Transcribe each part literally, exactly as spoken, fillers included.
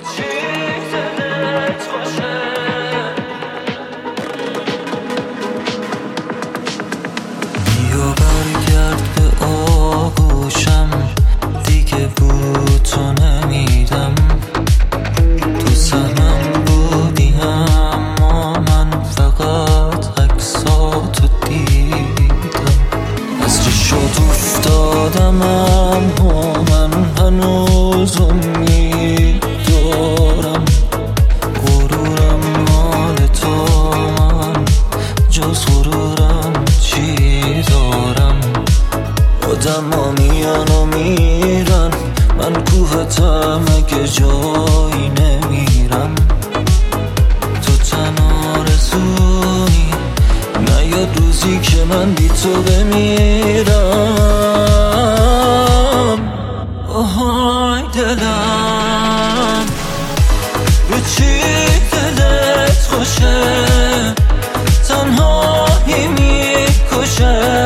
آدما میان و میرن، من کوهتم اگه جایی نمیرم. تو تنها رسونی نیاد روزی که من بی تو بمیرم. آهای دلم به چی دلت خوشه، تنهایی میکشه.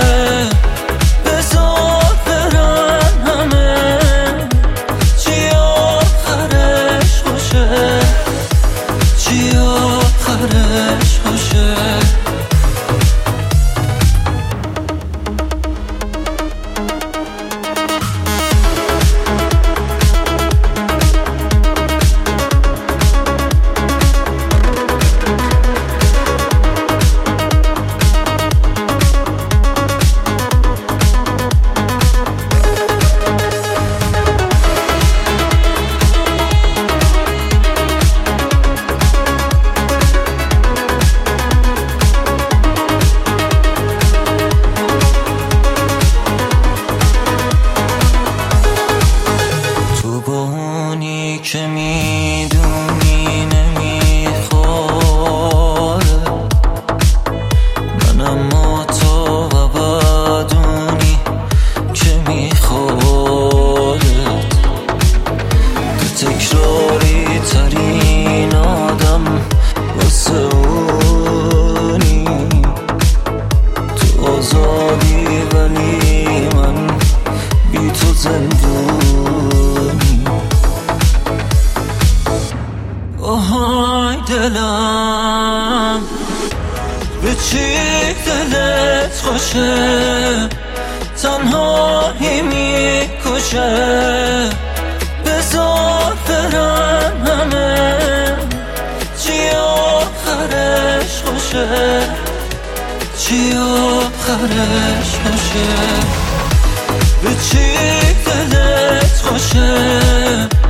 که میدونی نمیخواره من، اما تو و بدونی که میخوادت. تو تکراری ترین آدم واسه اونی، تو آزادی ولی من بی تو زندونی. آهای دلم به چی دلت خوشه، تنهایی میکشه. بذار برن همه چی آخرش خوشه، چی آخرش خوشه. به چی دلت خوشه